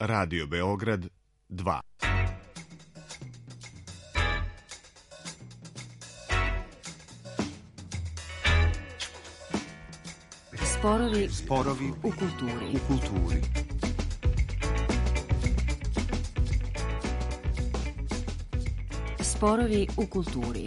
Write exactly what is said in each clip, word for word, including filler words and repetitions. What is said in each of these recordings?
Radio Beograd dva. Sporovi, Sporovi u kulturi. U kulturi. Sporovi u kulturi.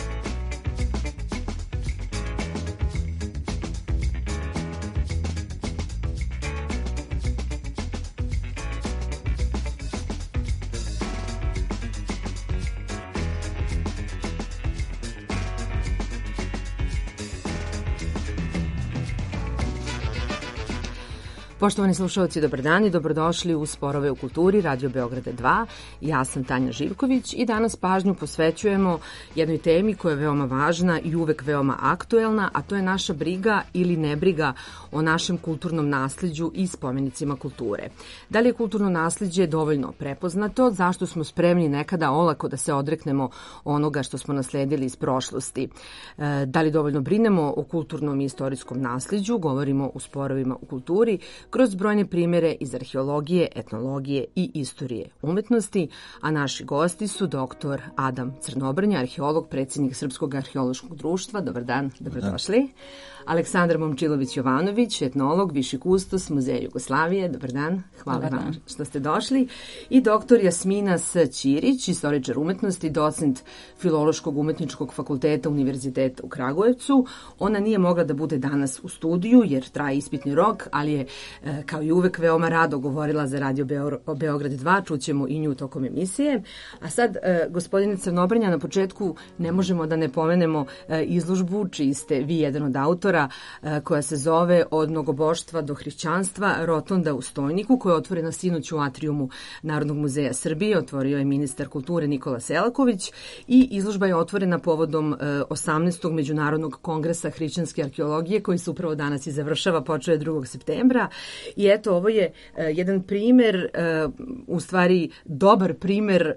Poštovani slušalci, dobar dan i dobrodošli u Sporove u kulturi Radio Beograda dva. Ja sam Tanja Živković i danas pažnju posvećujemo jednoj temi koja je veoma važna i uvek veoma aktuelna, a to je naša briga ili nebriga o našem kulturnom nasleđu i spomenicima kulture. Da li je kulturno nasleđe dovoljno prepoznato? Zašto smo spremni nekada olako da se odreknemo onoga što smo nasledili iz prošlosti? Da li dovoljno brinemo o kulturnom i istorijskom nasleđu? Govorimo u Sporovima u kulturi kroz brojne primere iz arheologije, etnologije i istorije umetnosti, a naši gosti su doktor Adam Crnobrnja, arheolog, predsjednik Srpskog arheološkog društva. Dobar dan, dobrodošli. Aleksandar Momčilović-Jovanović, etnolog, viši kustos Muzeja Jugoslavije. Dobar dan, hvala Dobar vam dan. Što ste došli. I doktor Jasmina S. Ćirić, istoričar umetnosti, docent Filološkog umetničkog fakulteta Univerziteta u Kragujevcu. Ona nije mogla da bude danas u studiju jer traje ispitni rok, ali je kao i uvek veoma rado govorila za Radio Beograd dva, čućemo i nju tokom emisije. A sad, gospodine Crnobrnja, na početku ne možemo da ne pomenemo izložbu čiji ste vi jedan od autora, koja se zove Od mnogoboštva do hrišćanstva, Rotonda u Stojniku, koja je otvorena sinoć u atrijumu Narodnog muzeja Srbije. Otvorio je ministar kulture Nikola Selaković i izložba je otvorena povodom osamnaestog Međunarodnog kongresa hrišćanske arheologije koji se upravo danas i završava, počeo je drugog septembra. I eto, ovo je jedan primer, u stvari dobar primer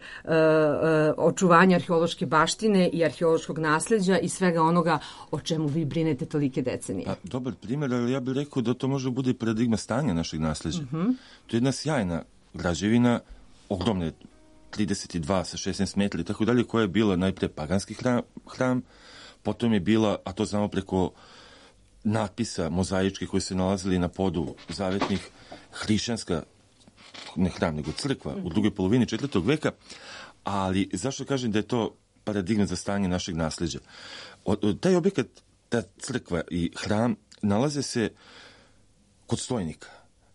očuvanja arheološke baštine i arheološkog nasleđa i svega onoga o čemu vi brinete tolike decenije. Pa, dobar primjer, ali ja bih rekao da to može bude paradigma stanja našeg nasleđa. Uh-huh. To je jedna sjajna građevina, ogromne trideset dva sa šesnaest metara i tako dalje, koja je bila najpre paganski hram, hram, potom je bila, a to znamo preko natpisa mozaičkih koji se nalazili na podu zavetnih, hrišćanska, ne hram, nego crkva u drugoj polovini četvrtog veka, ali zašto kažem da je to paradigma za stanje našeg nasleđa? O, o, taj objekat, ta crkva i hram nalaze se kod Stojnika.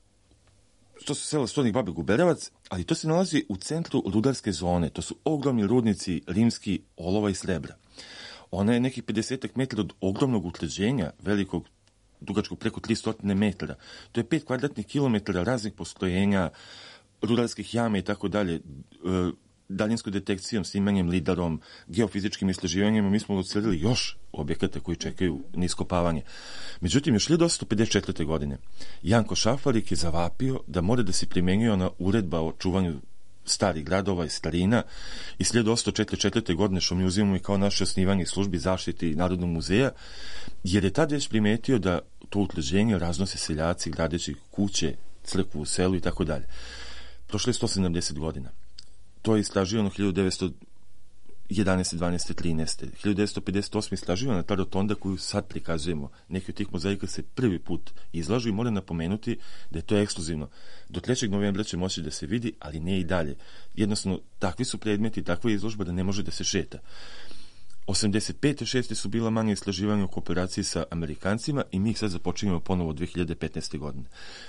To su sela Stojnik, Babek, Guberevac, ali to se nalazi u centru rudarske zone. To su ogromni rudnici rimski olova i srebra. Ona je nekih pedeset metara od ogromnog utvrđenja, velikog, dugačkog preko tristo metara. To je pet kvadratnih kilometara raznih postrojenja, rudarskih jama i tako dalje, daljinskom detekcijom, snimanjem, lidarom, geofizičkim istraživanjima. Mi smo odsledili još objekata koji čekaju na iskopavanje. Međutim, još hiljadu osamsto pedeset četvrte. godine Janko Šafarik je zavapio da mora da se primenjuje ona uredba o čuvanju starih gradova i starina iz hiljadu osamsto četrdeset četvrte. godine, što mi uzimamo i kao naše osnivanje službi zaštiti Narodnog muzeja, jer je tad već primetio da to utvrđenje raznose seljaci gradeći kuće, crkvu u selu i tako dalje. Prošlo je sto sedamdeset godina. To je istraživano hiljadu devetsto jedanaeste, dvanaeste, trinaeste. hiljadu devetsto pedeset osme. istraživana ta rotonda koju sad prikazujemo. Neki od tih mozaika se prvi put izlažu i moram napomenuti da je to ekskluzivno. Do trećeg novembra će moći da se vidi, ali ne i dalje. Jednostavno, takvi su predmeti, takva je izložba da ne može da se šeta. osamdeset pete. šeste su bila manje istraživanja u kooperaciji sa Amerikancima i mi ih sad započinjemo ponovo od dve hiljade petnaeste. godine.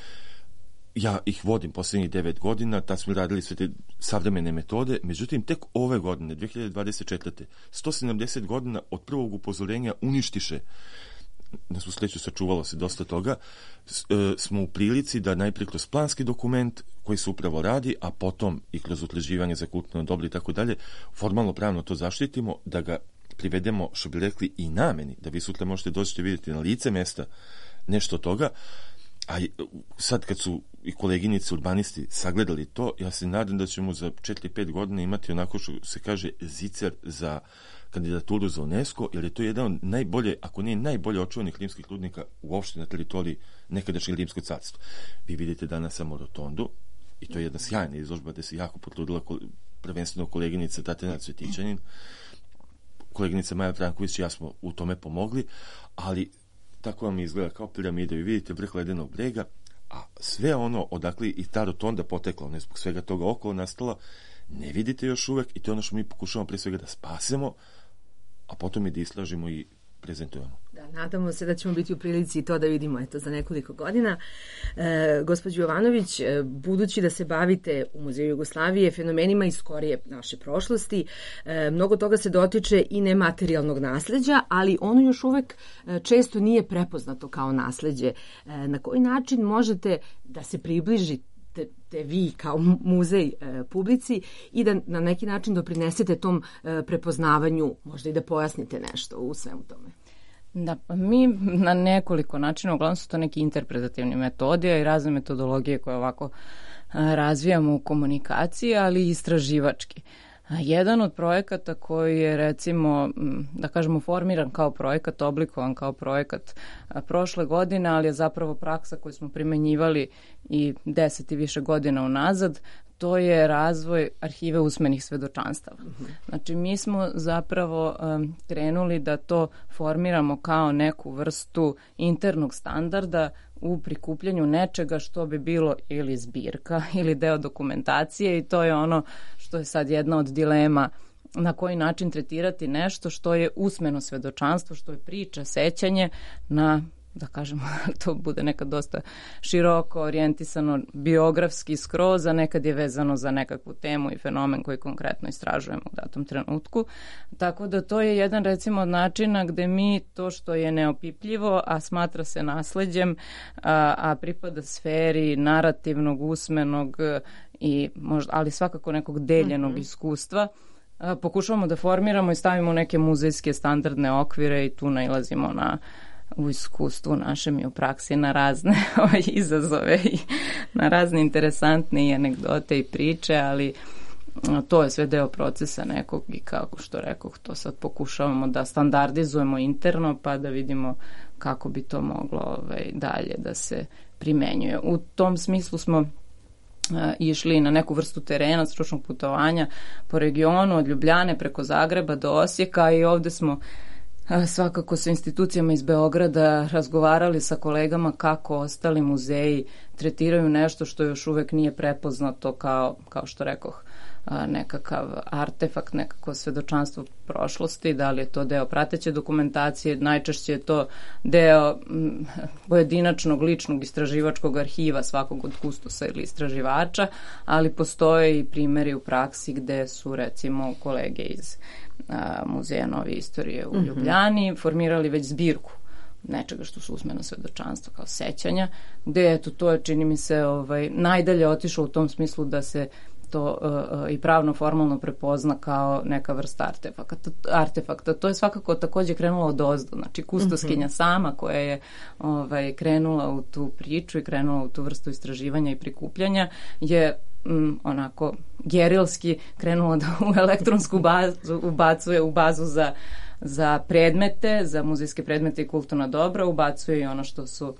Ja ih vodim posljednjih devet godina, tad smo radili sve te savremene metode, međutim, tek ove godine, dve hiljade dvadeset četvrte. sto sedamdeset godina od prvog upozorenja uništiše, na svu sreću sačuvalo se dosta toga, smo u prilici da najprije kroz planski dokument koji se upravo radi, a potom i kroz utvrđivanje za kulturno dobro i tako dalje, formalno pravno to zaštitimo, da ga privedemo, što bi rekli, i nameni, da vi sutra možete doći vidjeti na lice mesta nešto od toga. A sad kad su i koleginice urbanisti sagledali to, ja se nadam da ćemo za četiri pet godina imati onako što se kaže zicer za kandidaturu za UNESCO, jer je to jedan od najbolje, ako ne najbolje očuvanih rimskih rudnika uopšte na teritoriji nekadašnjeg Rimskog carstva. Vi vidite danas samo rotondu, i to je jedna sjajna izložba gde se jako potrudila prvenstveno koleginica Tatjana Cvjetićanin, koleginica Maja Franković i ja smo u tome pomogli, ali tako vam izgleda kao piramida. Vi vidite vrh ledenog brega, a sve ono odakle i ta rotonda potekla, ne zbog svega toga okolo nastala, ne vidite još uvek i to je ono što mi pokušavamo pre svega da spasemo, a potom i da istražimo i prezentujemo. Da, nadamo se da ćemo biti u prilici i to da vidimo eto, za nekoliko godina. E, gospođo Jovanović, budući da se bavite u Muzeju Jugoslavije fenomenima iz skorije naše prošlosti, e, mnogo toga se dotiče i nematerijalnog nasleđa, ali ono još uvek često nije prepoznato kao nasleđe. E, na koji način možete da se približite Te, te vi kao muzej e, publici i da na neki način doprinesete tom e, prepoznavanju, možda i da pojasnite nešto u svemu tome? Da, pa mi na nekoliko načina, uglavnom su to neki interpretativni metodi i razne metodologije koje ovako a, razvijamo u komunikaciji, ali i istraživački. A jedan od projekata koji je recimo, da kažemo, formiran kao projekat, oblikovan kao projekat a, prošle godine, ali je zapravo praksa koju smo primenjivali i deset i više godina unazad, to je razvoj arhive usmenih svedočanstava. Znači, mi smo zapravo um, krenuli da to formiramo kao neku vrstu internog standarda u prikupljanju nečega što bi bilo ili zbirka ili deo dokumentacije i to je ono što je sad jedna od dilema na koji način tretirati nešto što je usmeno svedočanstvo, što je priča, sećanje na, da kažemo, to bude nekad dosta široko orijentisano biografski skroz, a nekad je vezano za nekakvu temu i fenomen koji konkretno istražujemo u datom trenutku. Tako da to je jedan recimo od načina gde mi to što je neopipljivo, a smatra se nasleđem, a, a pripada sferi narativnog, usmenog, i možda, ali svakako nekog deljenog mm-hmm. iskustva, a, pokušavamo da formiramo i stavimo neke muzejske standardne okvire i tu nailazimo na u iskustvu našem i u praksi na razne ovaj, izazove i na razne interesantne i anegdote i priče, ali to je sve deo procesa nekog i kako što rekoh, to sad pokušavamo da standardizujemo interno pa da vidimo kako bi to moglo ovaj, dalje da se primenjuje. U tom smislu smo išli na neku vrstu terena, stručnog putovanja po regionu, od Ljubljane preko Zagreba do Osijeka i ovde smo svakako sa institucijama iz Beograda razgovarali sa kolegama kako ostali muzeji tretiraju nešto što još uvek nije prepoznato kao, kao što rekoh, nekakav artefakt, nekako svedočanstvo prošlosti, da li je to deo prateće dokumentacije, najčešće je to deo m, pojedinačnog ličnog istraživačkog arhiva svakog od kustosa ili istraživača, ali postoje i primjeri u praksi gde su recimo kolege iz a, Muzeja novije istorije u Ljubljani formirali već zbirku nečega što su usmeno svedočanstva kao sećanja, gde eto to je čini mi se ovaj, najdalje otišlo u tom smislu da se to uh, i pravno formalno prepozna kao neka vrsta artefakta. artefakta. To je svakako takođe krenulo od ozdo. Znači, kustoskinja mm-hmm. sama koja je ovaj, krenula u tu priču i krenula u tu vrstu istraživanja i prikupljanja je mm, onako gerilski krenula da u elektronsku bazu ubacuje u bazu za, za predmete, za muzejske predmete i kulturna dobra, ubacuje i ono što su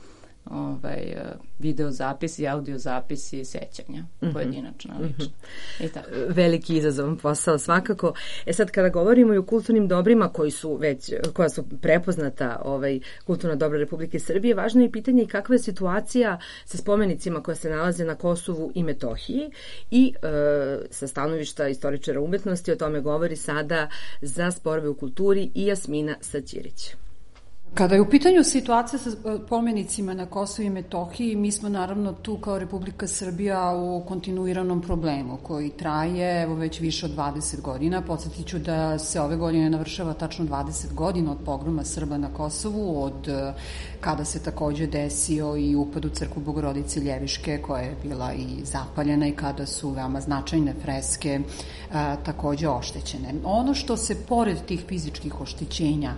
ovaj, video zapisi, audio zapisi i sećanja, mm-hmm. pojedinačna, lična. Mm-hmm. I tako. Veliki izazovan posao svakako. E sad kada govorimo i o kulturnim dobrima koji su već, koja su prepoznata ovaj, kulturna dobra Republike Srbije, važno je pitanje i kakva je situacija sa spomenicima koja se nalaze na Kosovu i Metohiji i e, sa stanovišta istoričara umetnosti, o tome govori sada za sporove u kulturi i Jasmina Saćirić. Kada je u pitanju situacija sa spomenicima na Kosovu i Metohiji, mi smo naravno tu kao Republika Srbija u kontinuiranom problemu koji traje evo već više od dvadeset godina. Podsjetit ću da se ove godine navršava tačno dvadeset godina od pogroma Srba na Kosovu, od kada se takođe desio i upad u crkvu Bogorodice Ljeviške koja je bila i zapaljena i kada su veoma značajne freske a, takođe oštećene. Ono što se pored tih fizičkih oštećenja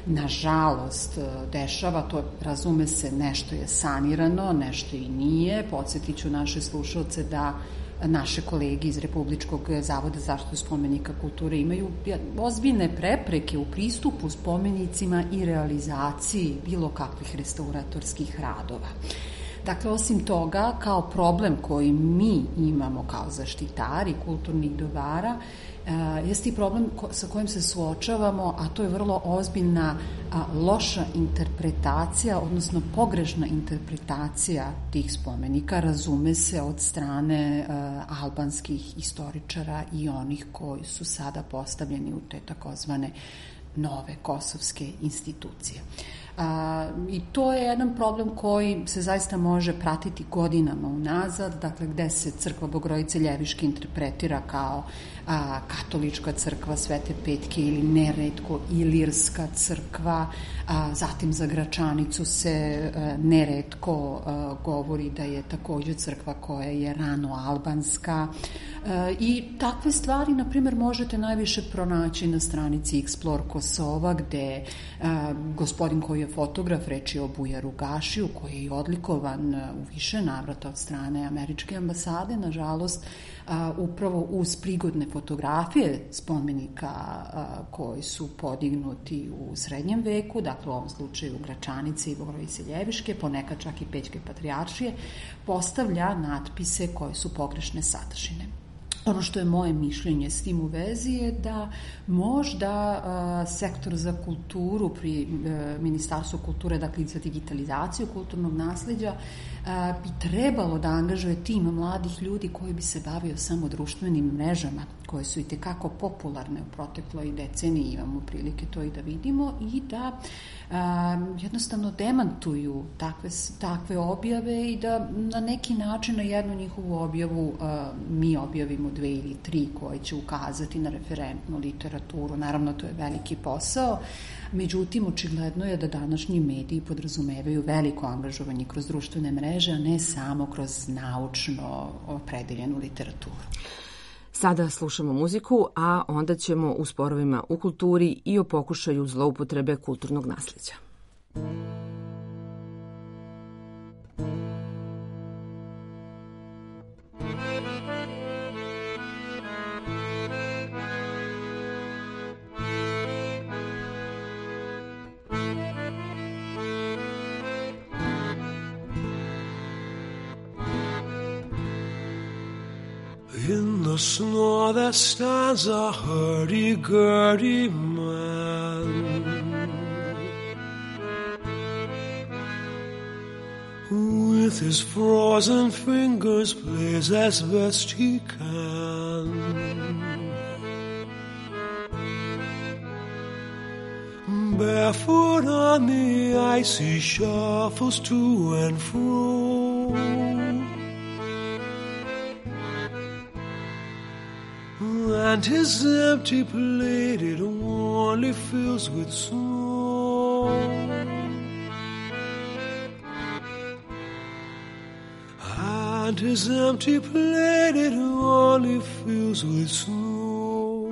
nažalost dešava, to razume se, nešto je sanirano, nešto i nije. Podsjetit ću naše slušalce da naše kolege iz Republičkog zavoda za zaštitu spomenika kulture imaju ozbiljne prepreke u pristupu spomenicima i realizaciji bilo kakvih restauratorskih radova. Dakle, osim toga, kao problem koji mi imamo kao zaštitari kulturnih dobara, Uh, jeste i problem ko, sa kojim se suočavamo, a to je vrlo ozbiljna a, loša interpretacija, odnosno pogrešna interpretacija tih spomenika, razume se od strane uh, albanskih istoričara i onih koji su sada postavljeni u te takozvane nove kosovske institucije. A, I to je jedan problem koji se zaista može pratiti godinama unazad, dakle gde se crkva Bogorodice Ljeviške interpretira kao a, katolička crkva Svete Petke ili neretko ilirska crkva, a, zatim za Gračanicu se a, neretko a, govori da je takođe crkva koja je rano albanska a, i takve stvari, na primer, možete najviše pronaći na stranici Explore Kosova, gde a, gospodin koji je fotograf, reč je o Bujaru Gašiju, koji je odlikovan u više navrata od strane američke ambasade, nažalost, a, upravo uz prigodne fotografije spomenika a, koji su podignuti u srednjem veku, dakle u ovom slučaju Gračanice i Bogorodice Ljeviške, ponekad čak i Pećke patrijaršije, postavlja natpise koje su pogrešne sadržine. Ono što je moje mišljenje s tim u vezi je da možda a, sektor za kulturu pri a, Ministarstvu kulture, dakle za digitalizaciju kulturnog nasleđa, a, bi trebalo da angažuje tim mladih ljudi koji bi se bavio samo društvenim mrežama, koje su i tekako popularne u protekloj deceniji, imamo prilike to i da vidimo, i da a, jednostavno demantuju takve, takve objave i da na neki način na jednu njihovu objavu a, mi objavimo dve ili tri koje će ukazati na referentnu literaturu. Naravno, to je veliki posao, međutim, očigledno je da današnji mediji podrazumevaju veliko angažovanje kroz društvene mreže, a ne samo kroz naučno opredeljenu literaturu. Sada slušamo muziku, a onda ćemo u sporovima u kulturi i o pokušaju zloupotrebe kulturnog nasleđa. In the snow there stands a hurdy-gurdy man, who with his frozen fingers plays as best he can. Barefoot on the ice he shuffles to and fro, and his empty plate it only fills with snow. And his empty plate it only fills with snow.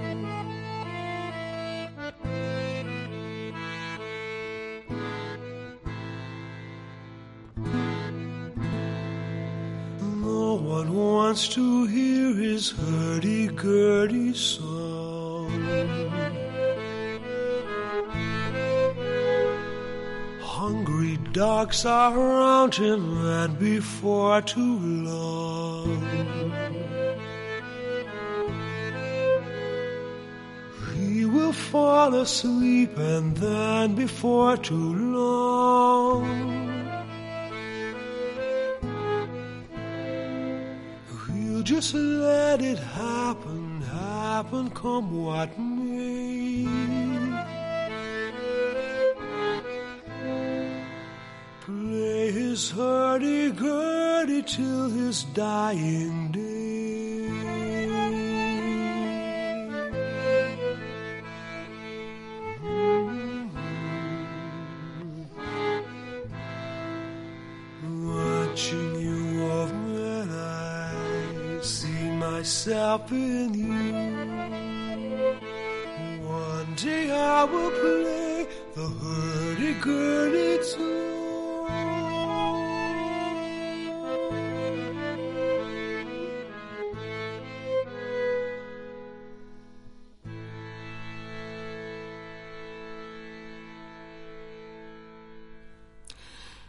No one wants to hear his hurdy-gurdy song. Hungry dogs are around him, and before too long he will fall asleep, and then before too long he'll just let it happen, happen come what may. Play his hurdy-gurdy till his dying day. Watching you of men, I see myself in you. One day I will play the hurdy-gurdy too.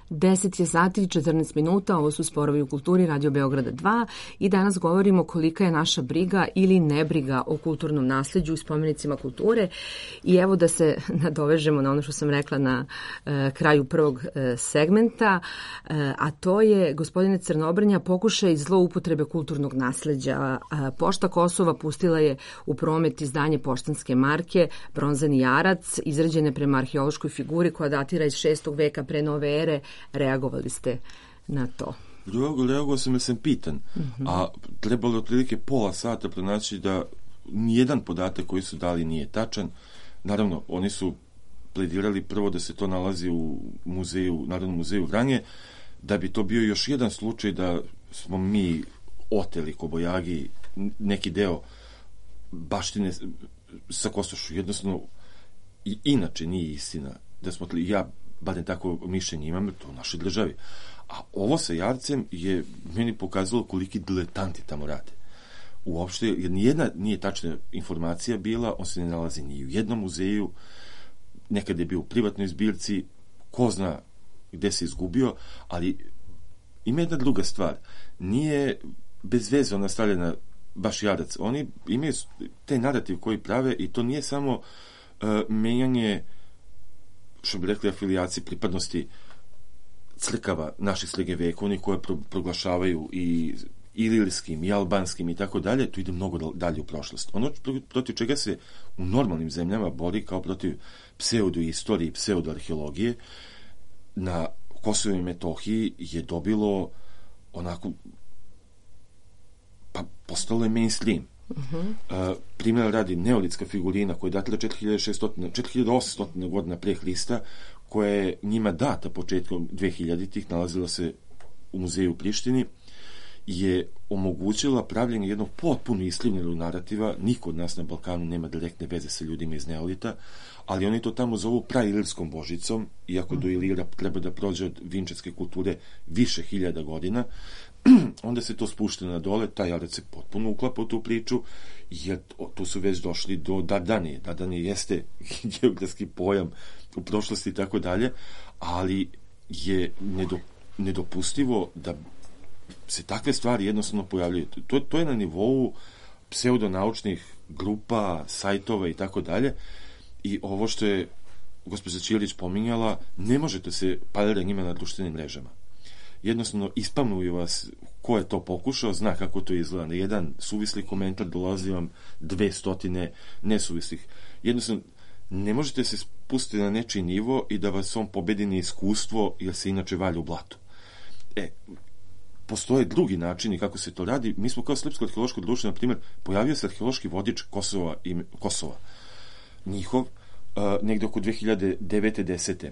deset je sati i četrnaest minuta, ovo su Sporovi u kulturi, Radio Beograda dva i danas govorimo kolika je naša briga ili nebriga o kulturnom nasleđu i spomenicima kulture. I evo da se nadovežemo na ono što sam rekla na e, kraju prvog e, segmenta, e, a to je, gospodine Crnobrnja, pokušaj zloupotrebe kulturnog nasleđa. E, Pošta Kosova pustila je u promet izdanje poštanske marke Bronzani jarac, izrađene prema arheološkoj figuri koja datira iz šestog veka pre nove ere. Reagovali ste na to? Reagovao sam jer sam pitan, mm-hmm. a trebalo je otprilike pola sata pronaći da nijedan podatak koji su dali nije tačan. Naravno, oni su pledirali prvo da se to nalazi u muzeju, Narodnom muzeju Vranje, da bi to bio još jedan slučaj da smo mi oteli kobojagi neki deo baštine sa Kosošu. Jednostavno, i inače nije istina da smo tli, ja barem tako mišljenje imam, to u našoj državi. A ovo sa jarcem je meni pokazalo koliki diletanti tamo rade. Uopšte, jer nijedna nije tačna informacija bila, on se ne nalazi ni u jednom muzeju, nekad je bio u privatnoj zbirci, ko zna gde se izgubio, ali ima jedna druga stvar. Nije bez veze ona stavljena baš jarac. Oni imaju taj narativ koji prave i to nije samo uh, menjanje, što bi rekli, afilijacije, pripadnosti crkava naših srednjevekovnih koje pro, proglašavaju i ilirskim i albanskim i tako dalje, to ide mnogo dalje u prošlost. Ono protiv čega se u normalnim zemljama bori kao protiv pseudoistorije i pseudoarheologije na Kosovu i Metohiji je dobilo onako, pa postalo je mainstream. Uh-huh. Uh, primjer radi neolitska figurina koja je datila četiri hiljade šeststo, četiri hiljade osamsto godina pre Hrista, koja je njima data početkom dvehiljaditih, nalazila se u muzeju u Prištini, je omogućila pravljenje jednog potpuno iskrivljenog narativa. Niko od nas na Balkanu nema direktne veze sa ljudima iz neolita, ali oni to tamo zovu prailirskom božicom, iako mm. do Ilira treba da prođe od vinčarske kulture više hiljada godina. Onda se to spušta na dole, taj jarac se potpuno uklapa u tu priču, jer tu su već došli do Dardanije. Dardanije jeste geografski pojam u prošlosti i tako dalje, ali je nedopustivo da se takve stvari jednostavno pojavljaju. To, to je na nivou pseudonaučnih grupa, sajtova i tako dalje. I ovo što je gospođa Ćilić pominjala, ne možete se parira njima na društvenim mrežama. Jednostavno ispamnuju vas ko je to pokušao, zna kako to izgleda. Na jedan suvisli komentar dolazi vam dve stotine nesuvislih. Jednostavno, ne možete se spustiti na nečiji nivo i da vas on pobedi na iskustvo, jer se inače valja u blatu. E, postoje drugi načini kako se to radi. Mi smo kao Srpsko arheološko društvo, na primjer, pojavio se arheološki vodič Kosova, i, Kosova. Njihov, uh, negde oko dve hiljade devete desete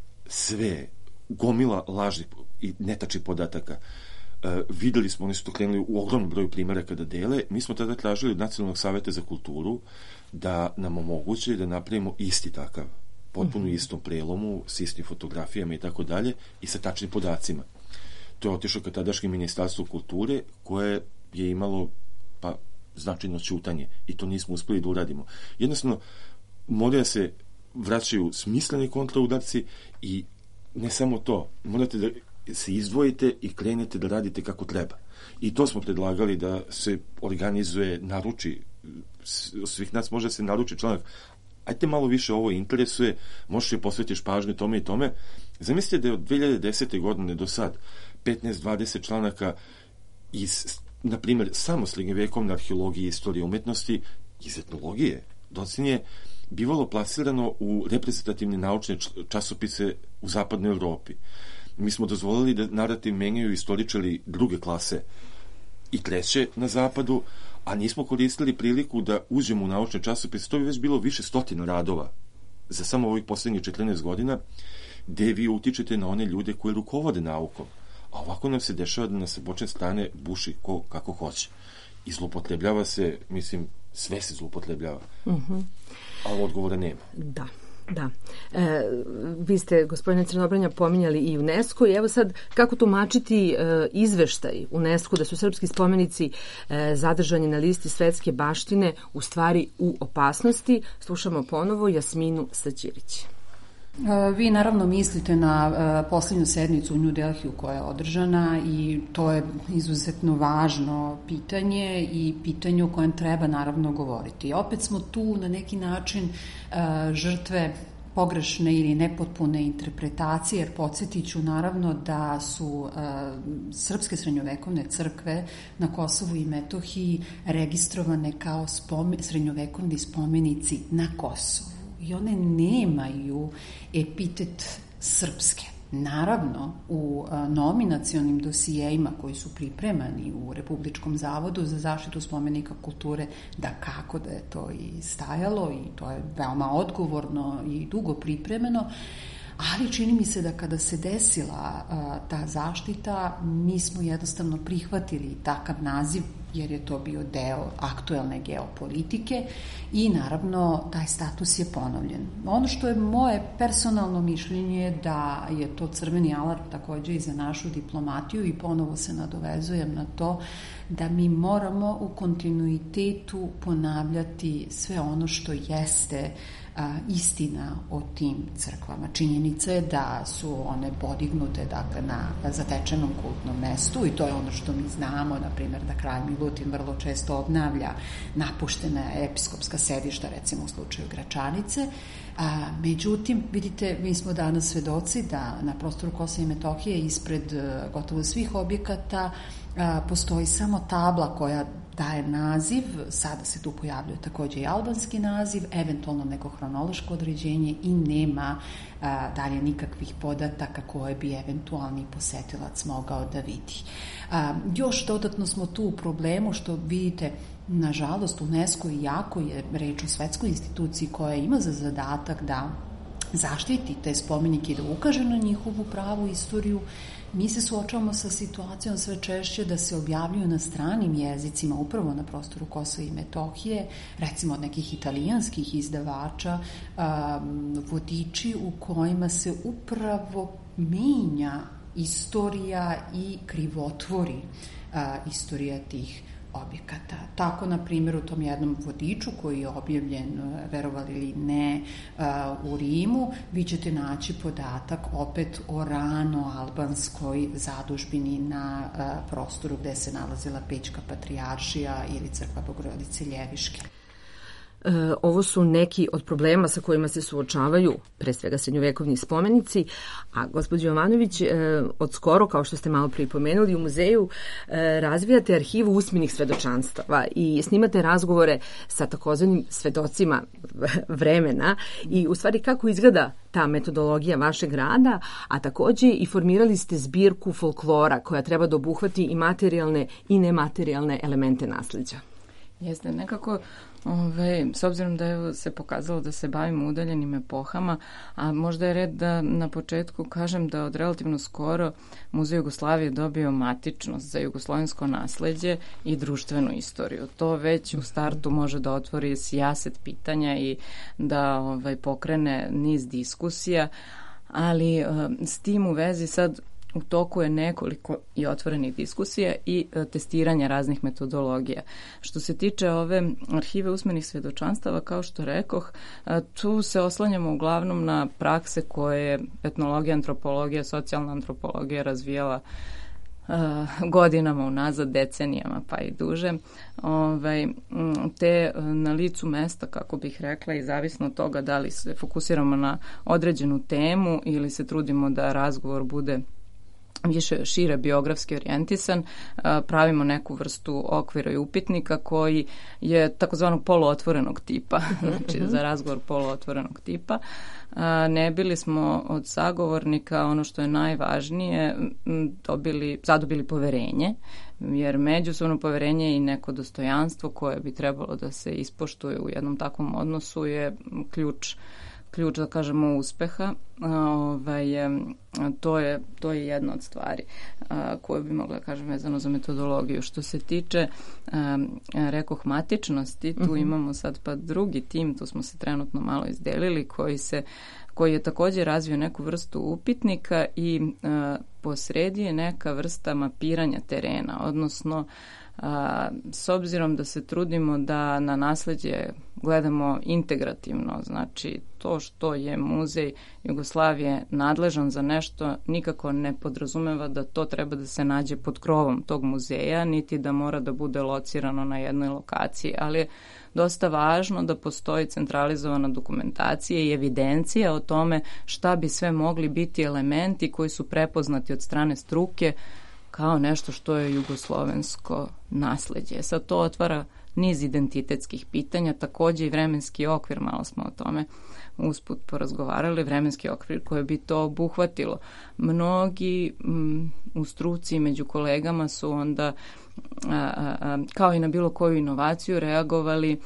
sve gomila lažnih i netačnih podataka. Uh, videli smo, oni su to krenuli u ogromnom broju primjera kada dele. Mi smo tada tražili od Nacionalnog saveta za kulturu da nam omoguće da napravimo isti takav, potpuno mm-hmm. istom prelomu, s istim fotografijama i tako dalje i sa tačnim podacima. To je otišlo ka tadašnjem ministarstvu kulture koje je imalo pa značajno ćutanje i to nismo uspeli da uradimo. Jednostavno, mora se vraćaju smisleni kontraudarci i ne samo to, morate da se izdvojite i krenete da radite kako treba. I to smo predlagali da se organizuje, naruči, svih nas može se naruči članak, ajte malo više ovo interesuje, možeš je posvetiš pažnju tome i tome. Zamislite da je od dve hiljade desete godine do sad petnaest dvadeset članaka iz, na primjer, samo srednjevekovne arheologije, istorije umetnosti, iz etnologije, docinje, bivalo plasirano u reprezentativne naučne časopise u zapadnoj Evropi. Mi smo dozvolili da narativ menjaju istoričari druge klase i treće na zapadu, a nismo koristili priliku da uđemo u naučne časopise. To bi već bilo više stotina radova za samo ovih poslednjih četrnaest godina, gde vi utičete na one ljude koji rukovode naukom. A ovako nam se dešava da nas se počne strane buši ko, kako hoće. I zlupotrebljava se, mislim, sve se zlupotrebljava. Uh-huh. Ali odgovora nema. Da. Da. E, vi ste, gospodine Crnobrnja, pominjali i UNESCO i evo sad kako tumačiti e, izveštaj UNESCO da su srpski spomenici e, zadržani na listi svetske baštine u stvari u opasnosti. Slušamo ponovo Jasminu Saćirić. Vi naravno mislite na posljednju sednicu u New Delhiju koja je održana i to je izuzetno važno pitanje i pitanje o kojem treba naravno govoriti. Opet smo tu na neki način žrtve pogrešne ili nepotpune interpretacije, jer podsjetit ću naravno da su e, srpske srednjovekovne crkve na Kosovu i Metohiji registrovane kao spome, srednjovekovni spomenici na Kosovu i one nemaju epitet srpske. Naravno, u nominacionim dosijejima koji su pripremani u Republičkom zavodu za zaštitu spomenika kulture, da kako da je to i stajalo i to je veoma odgovorno i dugo pripremeno, ali čini mi se da kada se desila a, ta zaštita, mi smo jednostavno prihvatili takav naziv jer je to bio deo aktuelne geopolitike i naravno taj status je ponovljen. Ono što je moje personalno mišljenje da je to crveni alarm takođe i za našu diplomatiju i ponovo se nadovezujem na to da mi moramo u kontinuitetu ponavljati sve ono što jeste a, istina o tim crkvama. Činjenica je da su one podignute dakle, na zatečenom kultnom mestu i to je ono što mi znamo, na primjer da kralj Milutin vrlo često obnavlja napuštena episkopska sedišta, recimo u slučaju Gračanice. A, međutim, vidite, mi smo danas svedoci da na prostoru Kosova i Metohije ispred gotovo svih objekata a, postoji samo tabla koja daje naziv, sada se tu pojavljuje takođe i albanski naziv, eventualno neko hronološko određenje i nema a, dalje nikakvih podataka koje bi eventualni posetilac mogao da vidi. A, još dodatno smo tu u problemu što vidite, nažalost, UNESCO iako je reč o svetskoj instituciji koja ima za zadatak da zaštiti te spomenike i da ukaže na njihovu pravu istoriju, mi se suočavamo sa situacijom sve češće da se objavljuju na stranim jezicima, upravo na prostoru Kosova i Metohije, recimo od nekih italijanskih izdavača, um, vodiči u kojima se upravo menja istorija i krivotvori uh, istorija tih objekata. Tako, na primjer, u tom jednom vodiču koji je objavljen, verovali ili ne, u Rimu, vi ćete naći podatak opet o rano albanskoj zadužbini na prostoru gde se nalazila Pećka patrijaršija ili crkva Bogorodice Ljeviške. E, ovo su neki od problema sa kojima se suočavaju, pre svega srednjovekovni spomenici, a gospođo Jovanović, e, od skoro, kao što ste malo prije pomenuli, u muzeju e, razvijate arhivu usmenih svedočanstava i snimate razgovore sa takozvanim svedocima vremena i u stvari kako izgleda ta metodologija vašeg rada, a takođe i formirali ste zbirku folklora koja treba da obuhvati i materijalne i nematerijalne elemente nasleđa. Jeste, nekako, ovaj, s obzirom da je se pokazalo da se bavimo udaljenim epohama, a možda je red da na početku kažem da od relativno skoro Muzej Jugoslavije dobio matičnost za jugoslovensko nasleđe i društvenu istoriju. To već u startu može da otvori sijaset pitanja i da ovaj, pokrene niz diskusija, ali s tim u vezi sad u toku je nekoliko i otvorenih diskusija i e, testiranja raznih metodologija. Što se tiče ove arhive usmenih svedočanstava, kao što rekoh, e, tu se oslanjamo uglavnom na prakse koje je etnologija, antropologija, socijalna antropologija razvijala e, godinama unazad, decenijama pa i duže. Ovaj, te na licu mesta, kako bih rekla, i zavisno od toga da li se fokusiramo na određenu temu ili se trudimo da razgovor bude više šire biografski orijentisan, pravimo neku vrstu okvira i upitnika koji je takozvanog poluotvorenog tipa, znači za razgovor poluotvorenog tipa. Ne bili smo od sagovornika, ono što je najvažnije, dobili, zadobili poverenje, jer međusobno poverenje i neko dostojanstvo koje bi trebalo da se ispoštuje u jednom takvom odnosu je ključ ključ, da kažemo, uspeha. Ovaj, to, je, to je jedna od stvari a, koju bi mogla, kažem, vezano za metodologiju. Što se tiče, a, rekoh, matičnosti, tu mm-hmm. imamo sad pa drugi tim, tu smo se trenutno malo izdelili, koji se koji je također razvio neku vrstu upitnika i a, posredi je neka vrsta mapiranja terena, odnosno A, s obzirom da se trudimo da na nasleđe gledamo integrativno, znači to što je Muzej Jugoslavije nadležan za nešto nikako ne podrazumeva da to treba da se nađe pod krovom tog muzeja, niti da mora da bude locirano na jednoj lokaciji, ali je dosta važno da postoji centralizovana dokumentacija i evidencija o tome šta bi sve mogli biti elementi koji su prepoznati od strane struke kao nešto što je jugoslovensko nasleđe. Sad to otvara niz identitetskih pitanja, takođe i vremenski okvir, malo smo o tome usput porazgovarali, vremenski okvir koje bi to obuhvatilo. Mnogi m, u struci među kolegama su onda, a, a, a, kao i na bilo koju inovaciju, reagovali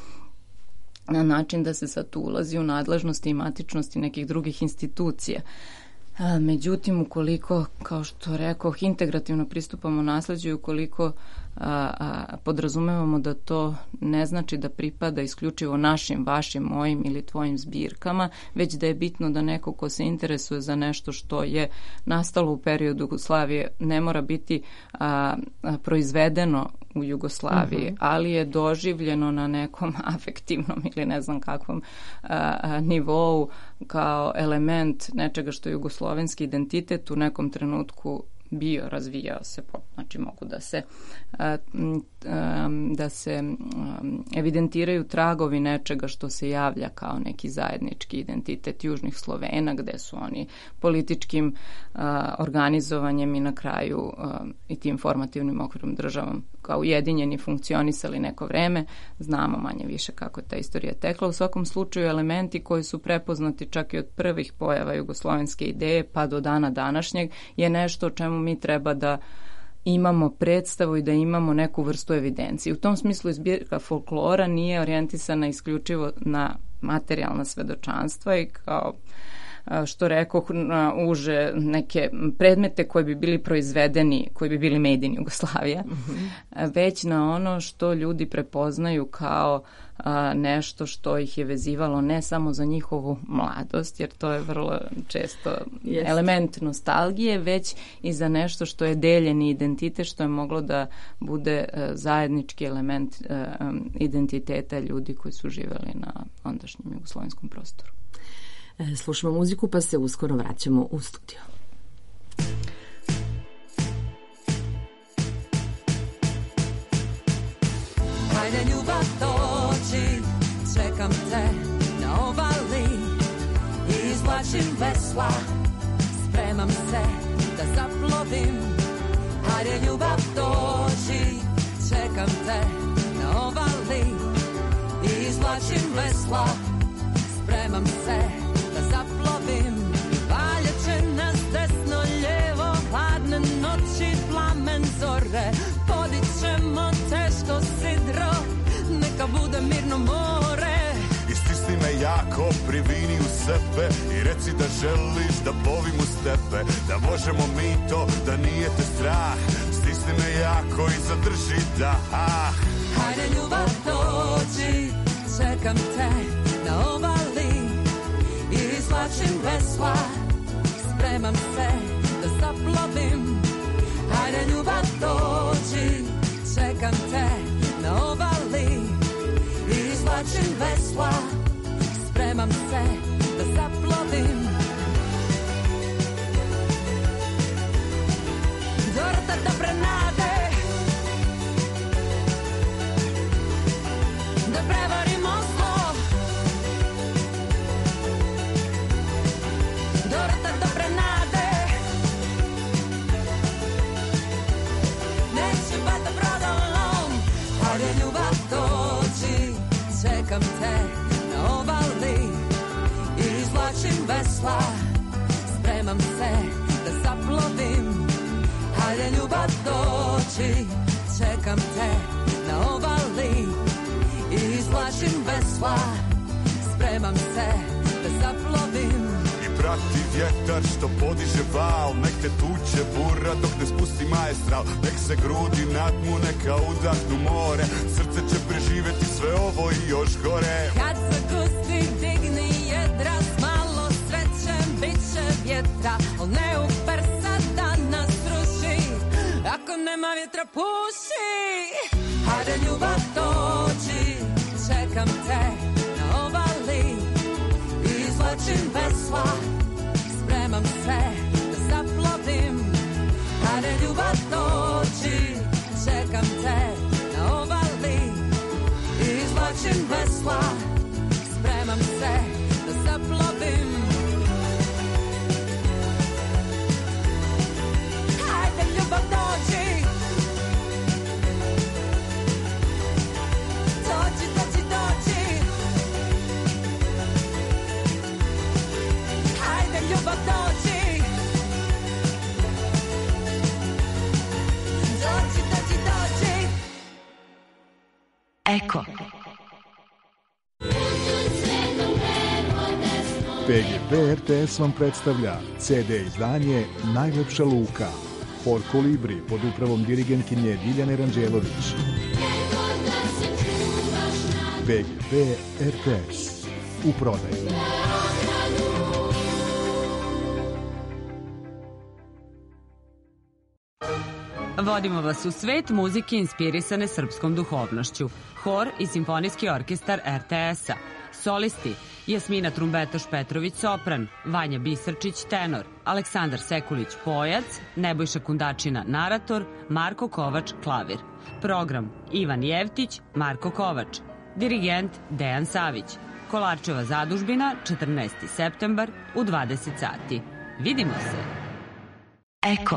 na način da se sad tu ulazi u nadležnosti i matičnosti nekih drugih institucija. A, međutim, ukoliko, kao što rekoh, integrativno pristupamo nasleđu i ukoliko a, a, podrazumevamo da to ne znači da pripada isključivo našim, vašim, mojim ili tvojim zbirkama, već da je bitno da neko ko se interesuje za nešto što je nastalo u periodu Jugoslavije ne mora biti a, a, proizvedeno u Jugoslaviji, uh-huh. ali je doživljeno na nekom afektivnom ili ne znam kakvom a, a, nivou kao element nečega što je jugoslovenski identitet u nekom trenutku bio, razvijao se, znači mogu da se a, a, da se a, evidentiraju tragovi nečega što se javlja kao neki zajednički identitet južnih Slovena, gde su oni političkim a, organizovanjem i na kraju a, i tim formativnim okvirom državom kao ujedinjeni funkcionisali neko vreme. Znamo manje više kako je ta istorija tekla. U svakom slučaju elementi koji su prepoznati čak i od prvih pojava jugoslovenske ideje pa do dana današnjeg je nešto o čemu mi treba da imamo predstavu i da imamo neku vrstu evidencije. U tom smislu zbirka folklora nije orijentisana isključivo na materijalna svedočanstva i kao što rekoh, na uže neke predmete koji bi bili proizvedeni, koji bi bili made in Jugoslavija, mm-hmm. već na ono što ljudi prepoznaju kao a, nešto što ih je vezivalo ne samo za njihovu mladost, jer to je vrlo često yes. element nostalgije, već i za nešto što je deljeni identitet, što je moglo da bude a, zajednički element a, identiteta ljudi koji su živeli na ondašnjem jugoslovenskom prostoru. Slušamo muziku pa se uskoro vraćamo u studio. Hajde ljubav dođi, čekam te na obali i izvlačim vesla, spremam se da zaplovim. Hajde ljubav dođi, čekam te na obali i izvlačim vesla, spremam se da zaplovim. Valjaće nas desno, lijevo, hladne noći, plamen zore. Podićemo teško sidro, neka bude mirno more. Istisni me jako, privini u sebe i reci da želiš da plovim uz tebe. Da možemo mi to, da nije te strah. Stisni me jako i zadrži dah. Hajde ljubav dođi, čekam te na obali i izvlačim vesla, spremam se da zaplovim. Hajde ljubav dođi, čekam te na obali i izvlačim vesla, spremam se da zaplovim. Dorota da prenade, da prevarimo zlo. Dorota da prenade, neće bata prodalom. Hajde ljubav dođi, čekam te na obali i izvlačim vesla, spremam se da zaplovim. Hajde ljubav dođi, čekam te na obali i izvlačim vesla, spremam se da zaplovim. I prati vjetar što podiže val, nek te tuče bura dok ne spusti maestral. Nek se grudi nadmu, neka udahnu more, srce će preživjeti sve ovo i još gore. Kad se gusti digni jedra, s malo sreće bit će vjetra, al ne uper sad da nas ruši, ako nema vjetra puši. Hajde ljubav dođi, čekam te Eko. P G P R T S vam predstavlja C D izdanje Najlepša luka. Hor Kolibri pod upravom dirigentkinje Diljane Ranđelović. P G P R T S u prodaju. Vodimo vas u svet muzike inspirisane srpskom duhovnošću. Hor i simfonijski orkestar R T S-a. Solisti: Jasmina Trumbetoš-Petrović sopran, Vanja Bisarčić tenor, Aleksandar Sekulić pojac, Nebojša Kundačina narator, Marko Kovač klavir. Program: Ivan Jevtić, Marko Kovač. Dirigent: Dejan Savić. Kolarčeva zadužbina, četrnaesti septembar u dvadeset sati. Vidimo se! Eko.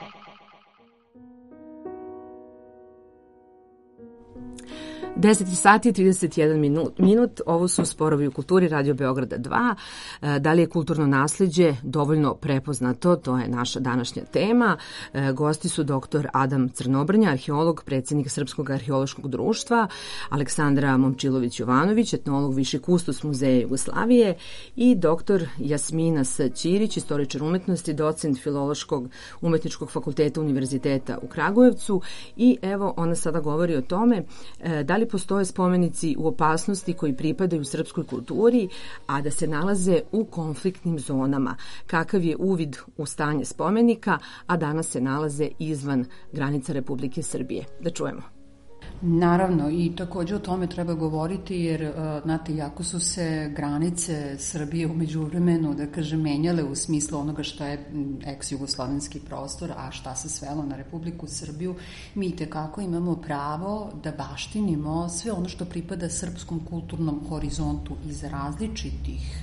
deset sati i trideset jedan minut, minut, ovo su Sporovi u kulturi Radio Beograda dva. Da li je kulturno nasleđe dovoljno prepoznato? To je naša današnja tema. Gosti su doktor Adam Crnobrnja, arheolog, predsjednik Srpskog arheološkog društva, Aleksandra Momčilović-Jovanović, etnolog, viši kustos Muzeja Jugoslavije i doktor Jasmina S. Ćirić, istoričar umetnosti, docent Filološkog umetničkog fakulteta Univerziteta u Kragujevcu. I evo, ona sada govori o tome da li postoje spomenici u opasnosti koji pripadaju srpskoj kulturi, a da se nalaze u konfliktnim zonama. Kakav je uvid u stanje spomenika, a danas se nalaze izvan granica Republike Srbije? Da čujemo. Naravno, i takođe o tome treba govoriti jer, znate, jako su se granice Srbije u međuvremenu, da kažem, menjale u smislu onoga što je ex-jugoslovenski prostor, a šta se svelo na Republiku Srbiju. Mi itekako imamo pravo da baštinimo sve ono što pripada srpskom kulturnom horizontu iz različitih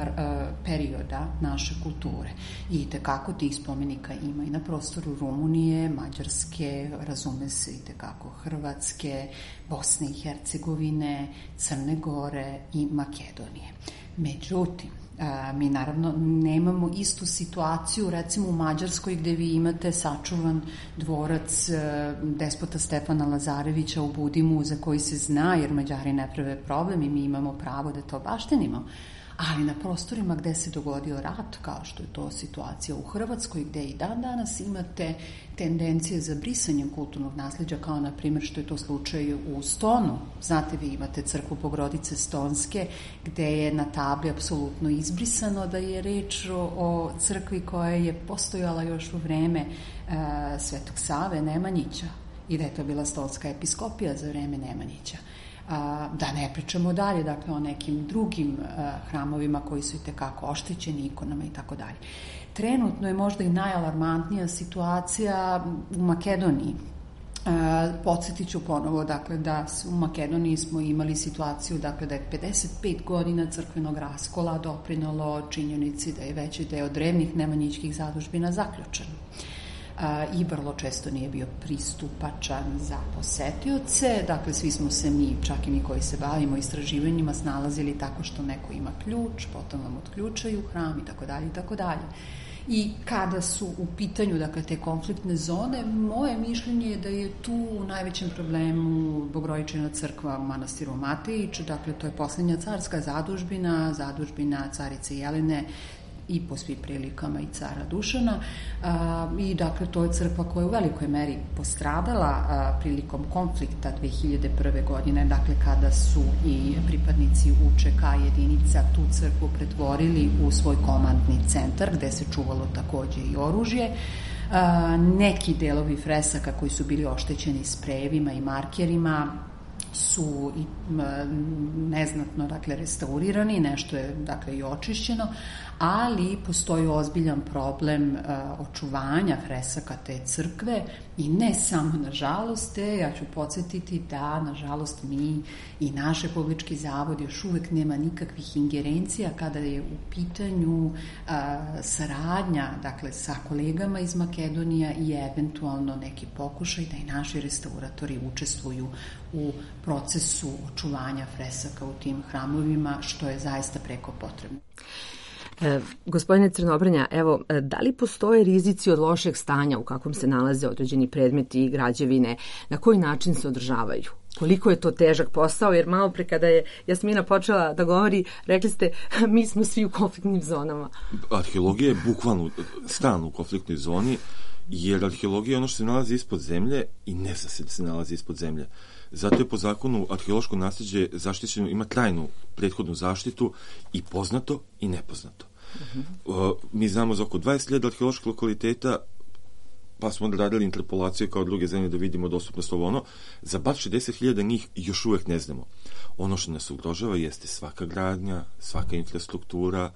perioda naše kulture. I tekako tih spomenika ima i na prostoru Rumunije, Mađarske, razume se i tekako Hrvatske, Bosne i Hercegovine, Crne Gore i Makedonije. Međutim, mi naravno nemamo istu situaciju recimo u Mađarskoj gde vi imate sačuvan dvorac despota Stefana Lazarevića u Budimu za koji se zna jer Mađari ne prave problem i mi imamo pravo da to baštinimo. Ali na prostorima gde se dogodio rat, kao što je to situacija u Hrvatskoj, gde i dan danas imate tendencije za brisanjem kulturnog nasleđa, kao na primjer što je to slučaj u Stonu. Znate, vi imate crkvu Bogorodice Stonske, gde je na tabli apsolutno izbrisano da je reč o crkvi koja je postojala još u vreme e, Svetog Save Nemanjića i da je to bila Stonska episkopija za vreme Nemanjića. Da ne pričamo dalje, dakle, o nekim drugim hramovima koji su i tekako oštećeni, ikonama i tako dalje. Trenutno je možda i najalarmantnija situacija u Makedoniji. Podsjetit ću ponovo, dakle, da u Makedoniji smo imali situaciju, dakle, da je pedeset pet godina crkvenog raskola doprinalo činjenici da je veći deo drevnih nemanjićkih zadužbina zaključen. I vrlo često nije bio pristupačan za posetioce. Dakle, svi smo se mi, čak i mi koji se bavimo istraživanjima, snalazili tako što neko ima ključ, potom vam otključaju hram i tako dalje i tako dalje. I kada su u pitanju, dakle, te konfliktne zone, moje mišljenje je da je tu u najvećem problemu Bogorodičina crkva u manastiru Matejić, dakle, to je posljednja carska zadužbina, zadužbina carice Jelene, i po svim prilikama i cara Dušana. A, i dakle to je crkva koja je u velikoj meri postradala a, prilikom konflikta dve hiljade prve. godine, dakle kada su i pripadnici U Č K jedinica tu crkvu pretvorili u svoj komandni centar gde se čuvalo takođe i oružje. A, neki delovi fresaka koji su bili oštećeni sprejevima i markerima su i neznatno, dakle, restaurirani, nešto je, dakle, i očišćeno, ali postoji ozbiljan problem uh, očuvanja fresaka te crkve i ne samo nažalost, te ja ću podsjetiti da nažalost mi i naš Republički zavod još uvek nema nikakvih ingerencija kada je u pitanju uh, saradnja, dakle, sa kolegama iz Makedonija i eventualno neki pokušaj da i naši restauratori učestvuju u procesu očuvanja fresaka u tim hramovima, što je zaista preko potrebno. E, gospodine Crnobrnja, evo, da li postoje rizici od lošeg stanja u kakvom se nalaze određeni predmeti i građevine, na koji način se održavaju? Koliko je to težak posao, jer malo pre kada je Jasmina počela da govori, rekli ste mi smo svi u konfliktnim zonama. Arheologija je bukvalno stalno u konfliktnoj zoni, jer arheologija je ono što se nalazi ispod zemlje i ne zna se da se nalazi ispod zemlje. Zato je po zakonu arheološko nasljeđe zaštićeno, ima trajnu prethodnu zaštitu i poznato i nepoznato. Uh-huh. Uh, mi znamo za oko dvadeset hiljada arheoloških lokaliteta, pa smo onda radili interpolaciju kao druge zemlje da vidimo dostupnost ovo ono. Za bar šezdeset hiljada njih još uvek ne znamo. Ono što nas ugrožava jeste svaka gradnja, svaka infrastruktura,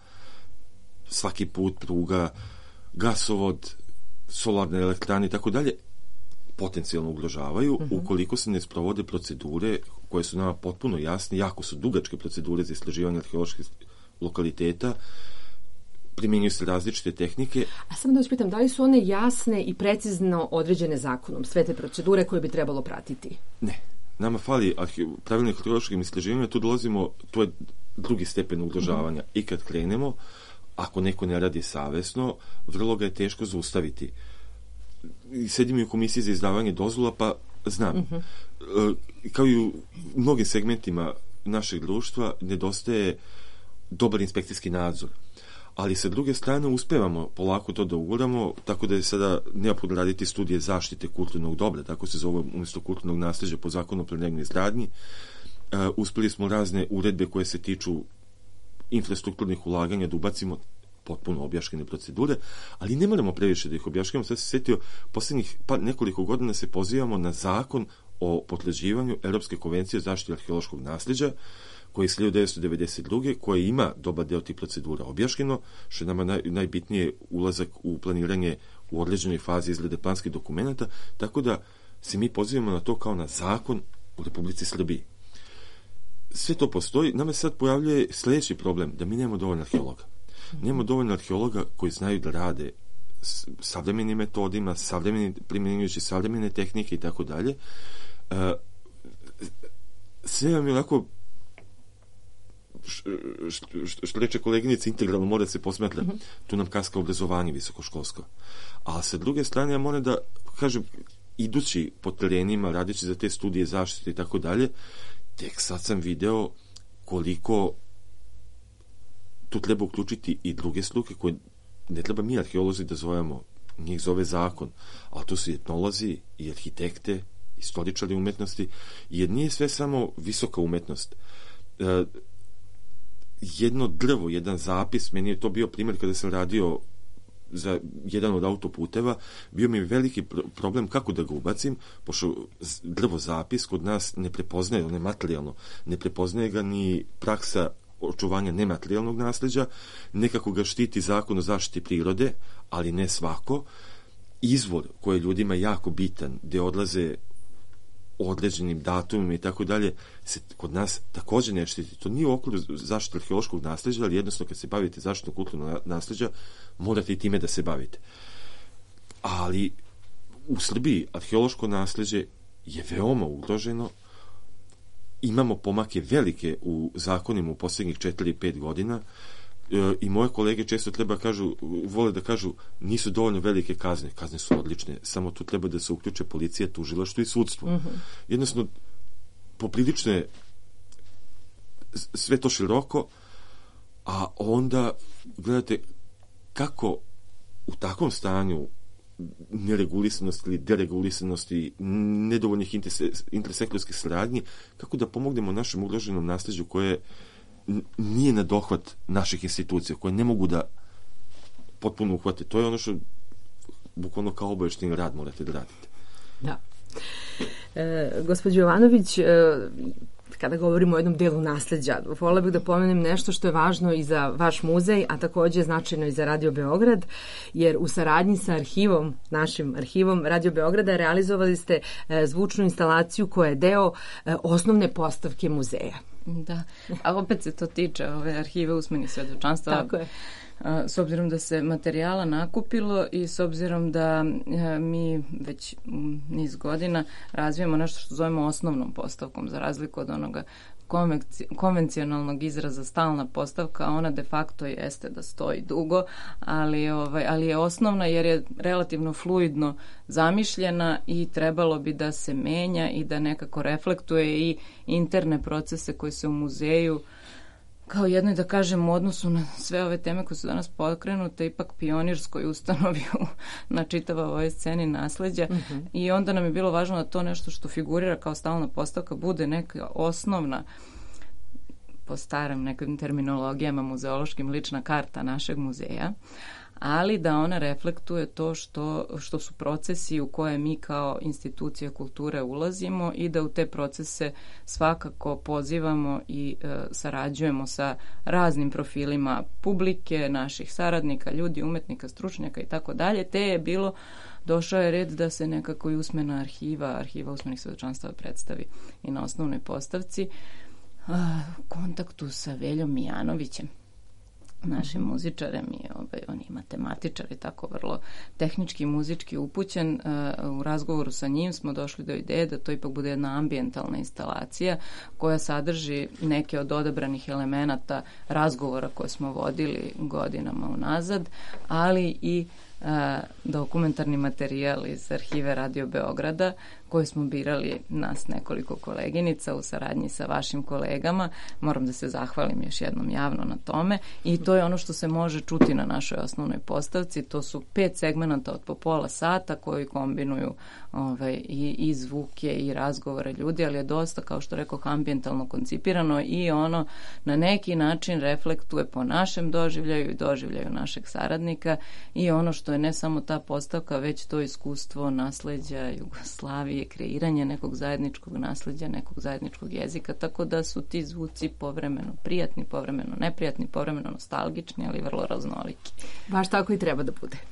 svaki put, pruga, gasovod, solarne elektrane i tako dalje, potencijalno ugrožavaju uh-huh. ukoliko se ne sprovode procedure koje su nama potpuno jasne, jako su dugačke procedure za istraživanje arheoloških lokaliteta, primjenjuju se različite tehnike. A samo da vas pitam, da li su one jasne i precizno određene zakonom, sve te procedure koje bi trebalo pratiti? Ne. Nama fali arhe... pravilnih arheološkim istraživanjima, tu dolazimo, to je drugi stepen ugrožavanja. Uh-huh. I kad krenemo, ako neko ne radi savesno, vrlo ga je teško zaustaviti. Sedim i u komisiji za izdavanje dozvola, pa znam. Uh-huh. E, kao i u mnogim segmentima našeg društva nedostaje dobar inspekcijski nadzor. Ali sa druge strane uspevamo polako to da uguramo, tako da je sada neophodno raditi studije zaštite kulturnog dobra, tako se zove umjesto kulturnog nasljeđa po zakonu o planiranju izgradnji. Uh, uspeli smo razne uredbe koje se tiču infrastrukturnih ulaganja da ubacimo potpuno objašnjene procedure, ali ne moramo previše da ih objašnjamo. Sad se setio, posljednjih pa nekoliko godina se pozivamo na zakon o potvrđivanju Europske konvencije o zaštiti arheološkog nasljeđa, koji je iz hiljadu devetsto devedeset druge koji ima dobar deo tih procedura objašnjeno, što je nama naj, najbitnije ulazak u planiranje u određenoj fazi izrade planskih dokumenta, tako da se mi pozivamo na to kao na zakon u Republici Srbiji. Sve to postoji, nama se sad pojavljuje sljedeći problem, da mi nemamo dovoljno arheologa. Nemamo dovoljno arheologa koji znaju da rade s savremenim metodima, savremeni, primjenjujući savremene tehnike i tako dalje. Sve vam je onako, što, što reče koleginica, integralno mora se posmatra. Mm-hmm. Tu nam kaska obrazovanje visokoškolsko. A sa druge strane, ja moram da kažem, idući po terenima, radići za te studije zaštite i tako dalje, tek sad sam video koliko tu treba uključiti i druge struke koje ne treba mi arheolozi da zovemo, njih zove zakon, ali tu su i etnolozi, i arhitekte, istoričari umetnosti, jer nije sve samo visoka umetnost. E, jedno drvo, jedan zapis, meni je to bio primjer kada sam radio za jedan od autoputeva, bio mi veliki problem kako da ga ubacim, pošto drvo zapis kod nas ne prepoznaje, on je materijalno, ne prepoznaje ga ni praksa očuvanja nematerijalnog nasljeđa, nekako ga štiti zakon o zaštiti prirode, ali ne svako. Izvor koji je ljudima jako bitan, gde odlaze određenim datumima i tako dalje, se kod nas također ne štiti. To nije u okviru zaštite arheološkog nasljeđa, ali jednostavno kad se bavite zaštitom kulturnog nasljeđa, morate i time da se bavite. Ali u Srbiji arheološko nasljeđe je veoma ugroženo. Imamo pomake velike u zakonima u posljednjih četiri pet godina e, i moje kolege često treba kažu, vole da kažu nisu dovoljno velike kazne. Kazne su odlične, samo tu treba da se uključe policija, tužilaštvo i sudstvo. Uh-huh. Jednostavno, poprilično je sve to široko, a onda gledate kako u takvom stanju neregulisanosti ili deregulisanosti, nedovoljnih intersektorskih saradnji, kako da pomognemo našem ugroženom nasljeđu koje nije na dohvat naših institucija, koje ne mogu da potpuno uhvate. To je ono što bukvalno kao obavešteni rad morate da radite. Da. E, gospođo Jovanović, e, kada govorimo o jednom delu nasljeđa, voljela bih da pomenem nešto što je važno i za vaš muzej, a također značajno i za Radio Beograd, jer u saradnji sa arhivom, našim arhivom Radio Beograda, realizovali ste e, zvučnu instalaciju koja je deo e, osnovne postavke muzeja. Da, a opet se to tiče ove arhive usmenih svedočanstva. Tako je. S obzirom da se materijala nakupilo i s obzirom da mi već niz godina razvijamo nešto što zovemo osnovnom postavkom, za razliku od onoga konvencionalnog izraza stalna postavka, ona de facto jeste da stoji dugo, ali, ovaj, ali je osnovna jer je relativno fluidno zamišljena i trebalo bi da se menja i da nekako reflektuje i interne procese koji se u muzeju kao jednoj, da kažem, u odnosu na sve ove teme koje su danas pokrenute, ipak pionirskoj ustanovi na čitava ovoj sceni nasleđa. Mm-hmm. I onda nam je bilo važno da to nešto što figurira kao stalna postavka bude neka osnovna, po starim nekim terminologijama muzeološkim, lična karta našeg muzeja, ali da ona reflektuje to što, što su procesi u koje mi kao institucija kulture ulazimo i da u te procese svakako pozivamo i e, sarađujemo sa raznim profilima publike, naših saradnika, ljudi, umetnika, stručnjaka i tako dalje, te je bilo došao je red da se nekako i usmena arhiva, arhiva usmenih svedočanstava predstavi i na osnovnoj postavci a, u kontaktu sa Veljom Mijanovićem, našim muzičarem i ovaj, on je matematičar i tako vrlo tehnički, muzički upućen. Uh, u razgovoru sa njim smo došli do ideje da to ipak bude jedna ambijentalna instalacija koja sadrži neke od odabranih elemenata razgovora koje smo vodili godinama unazad, ali i uh, dokumentarni materijal iz arhive Radio Beograda koje smo birali nas nekoliko koleginica u saradnji sa vašim kolegama. Moram da se zahvalim još jednom javno na tome i to je ono što se može čuti na našoj osnovnoj postavci. To su pet segmenata od po pola sata koji kombinuju ovaj, i, i zvuke i razgovore ljudi, ali je dosta, kao što rekao, ambijentalno koncipirano i ono na neki način reflektuje po našem doživljaju i doživljaju našeg saradnika i ono što je ne samo ta postavka, već to iskustvo nasleđa Jugoslavije, kreiranje nekog zajedničkog nasleđa, nekog zajedničkog jezika, tako da su ti zvuci povremeno prijatni, povremeno neprijatni, povremeno nostalgični, ali vrlo raznoliki. Baš tako i treba da bude.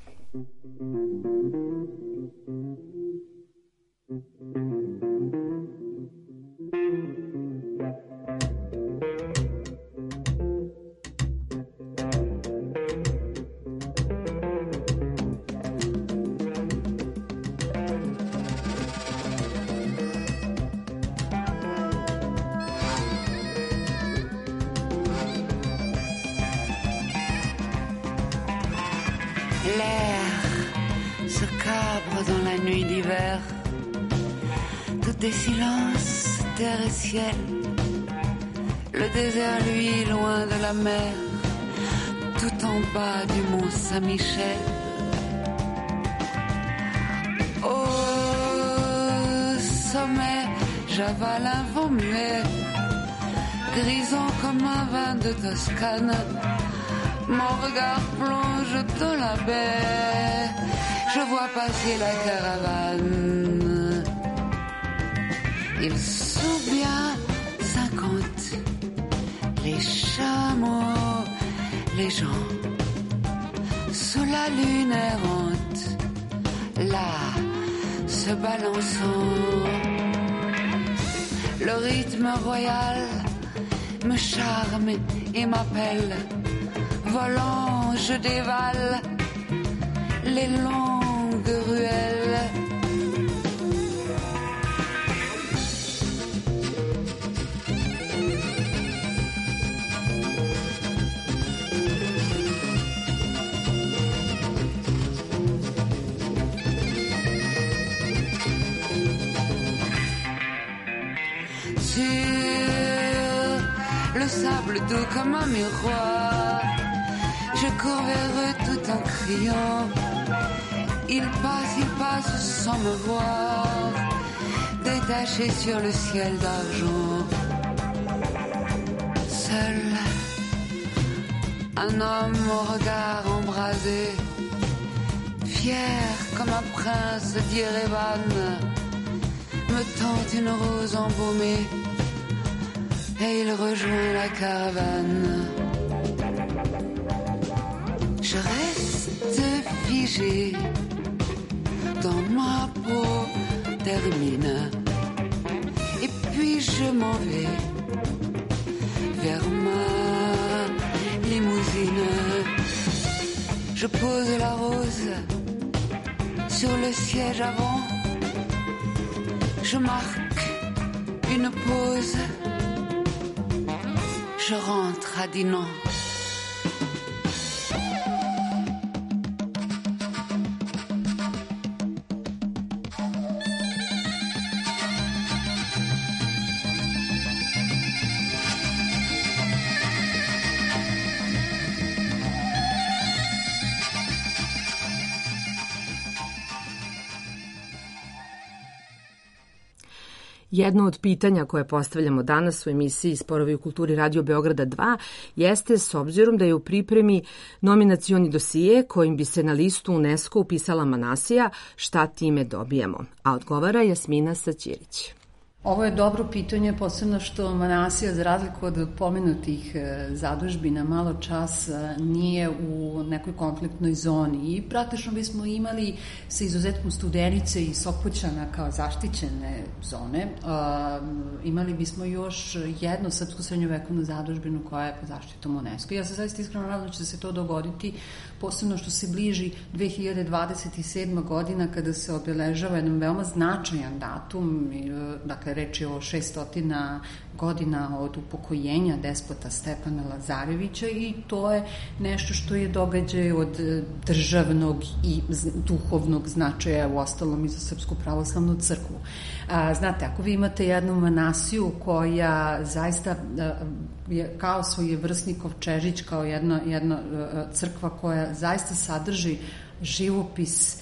L'air se cabre dans la nuit d'hiver. Tout est silence, terre et ciel. Le désert, lui, loin de la mer. Tout en bas du mont Saint-Michel. Au sommet, j'avale un vent muet, grisant comme un vin de Toscane. Mon regard plonge dans la baie. Je vois passer la caravane. Ils sont bien cinquante. Les chameaux, les gens, sous la lune errante, là, se balançant. Le rythme royal me charme et m'appelle. Volant, je dévale les longues ruelles. Sur le sable doux comme un miroir, je cours vers eux tout en criant. Ils passent, ils passent sans me voir, détachés sur le ciel d'argent. Seul, un homme au regard embrasé, fier comme un prince d'Yerevan, me tente une rose embaumée et il rejoint la caravane. Je reste figé dans ma peau termine et puis je m'en vais vers ma limousine. Je pose la rose sur le siège avant. Je marque une pause. Je rentre à Dinan. Jedno od pitanja koje postavljamo danas u emisiji Sporovi u kulturi Radio Beograda dva jeste, s obzirom da je u pripremi nominacioni dosije kojim bi se na listu UNESCO upisala Manasija, šta time dobijemo? A odgovara Jasmina Saćirić. Ovo je dobro pitanje, posebno što Manasija, za razliku od pomenutih zadužbina, malo čas nije u nekoj konfliktnoj zoni i praktično bismo imali sa izuzetkom Studenice i Sopoćana kao zaštićene zone. Imali bismo još jednu srpsku srednjovekovnu zadužbinu koja je pod zaštitom UNESCO. Ja se zaista iskreno nadam da će se to dogoditi, posebno što se bliži dve hiljade dvadeset sedma godina kada se obeležava jedan veoma značajan datum, dakle reč je o šeststotina godina od upokojenja despota Stefana Lazarevića i to je nešto što je događaj od državnog i duhovnog značaja, u ostalom i za Srpsku pravoslavnu crkvu. Znate, ako vi imate jednu Manasiju koja zaista je kao svojevrsnikov Čežić, kao jedna, jedna crkva koja zaista sadrži živopis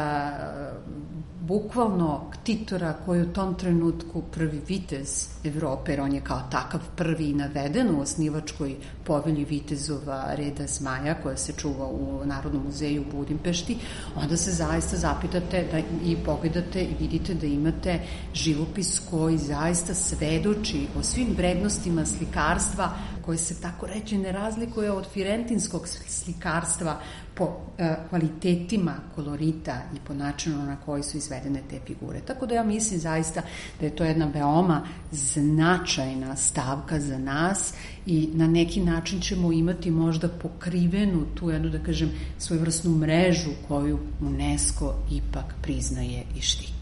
bukvalno ktitora koji je u tom trenutku prvi vitez Evrope, jer on je kao takav prvi naveden u osnivačkoj povelji vitezova reda Zmaja koja se čuva u Narodnom muzeju u Budimpešti, onda se zaista zapitate da i pogledate i vidite da imate živopis koji zaista svedoči o svim vrednostima slikarstva koje se tako reći ne razlikuje od firentinskog slikarstva po e, kvalitetima kolorita i po načinu na koji su izvedene te figure. Tako da ja mislim zaista da je to jedna veoma značajna stavka za nas i na neki način ćemo imati možda pokrivenu tu jednu, da kažem, svojevrsnu mrežu koju UNESCO ipak priznaje i štiti.